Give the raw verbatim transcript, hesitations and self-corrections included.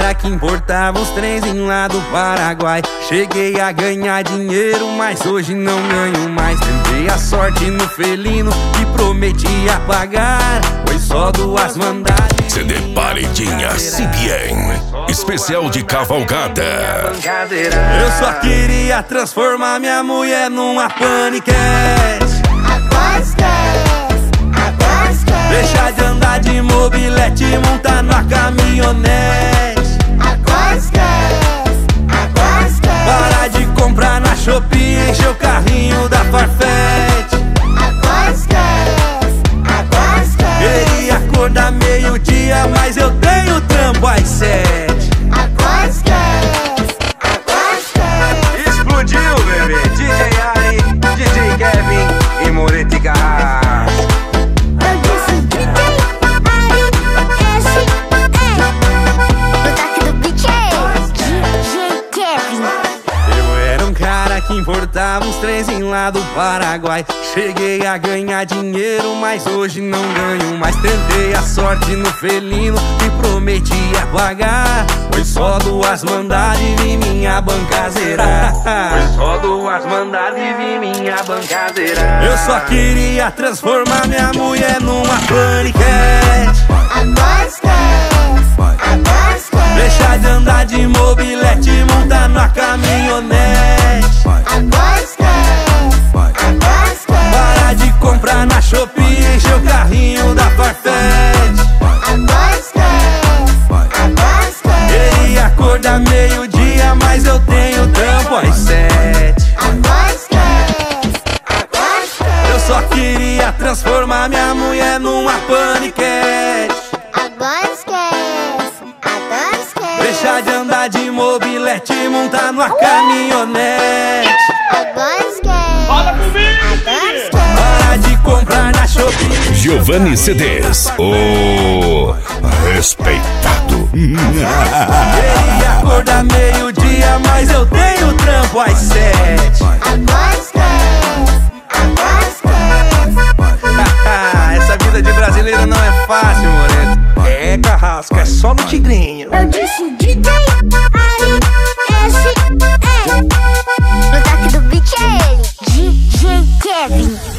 cara que importava os trenzinhos lá do Paraguai. Cheguei a ganhar dinheiro, mas hoje não ganho mais. Tentei a sorte no felino e prometia pagar. Foi só duas mandadas. C D Paredinha C B N, especial de cavalgada. Eu só queria transformar minha mulher numa paniquete. Agora esquece, agora esquece. Deixar de andar de mobilete e montar na caminhonete. Agora esquece, agora esquece. Parar de comprar na Shopee e encher o carrinho da Farfetch. Agora esquece, agora esquece. Queria acordar meio-dia, mas eu tenho trampo às sete. Agora esquece, agora esquece. Explodiu, bebê! D J Ari, D J Kevin e Moretti e Garras. Eu disse D J Ari, esse é. O toque do beat é D J Kevin. Eu era um cara que importava uns trenzinhos lá do Paraguai. Cheguei a ganhar dinheiro, mas hoje não ganho mais. Tentei a sorte no felino e prometia pagar. Foi só duas mandadas e vi minha banca zerar. Foi só duas mandadas e vi minha banca zerar. Eu só queria transformar minha mulher numa paniquete. Agora esquece, agora esquece. Deixar de andar de mobilete e montar na caminhonete. Agora esquece, agora esquece. Parar de comprar na Shopee e encher o carrinho da Farfetch. Agora esquece, agora esquece. Queria acordar meio-dia, mas eu tenho trampo às sete. Agora esquece, agora esquece. Eu só queria transformar minha mulher numa paniquete. Agora esquece, agora esquece. Deixar de andar de mobilete e montar numa caminhonete. Agora esquece. Fala comigo, Agora esquece. Parar de comprar na Shopee. Giovanni C Ds, o respeitado. Queria acordar meio-dia, mas eu tenho trampo às sete. Agora esquece, agora esquece. Essa vida de brasileiro não é fácil, Moreto. É, Carrasco, é só no tigrinho. Eu disse D J Ari, esse é. No toque do beat é ele, D J Kevin.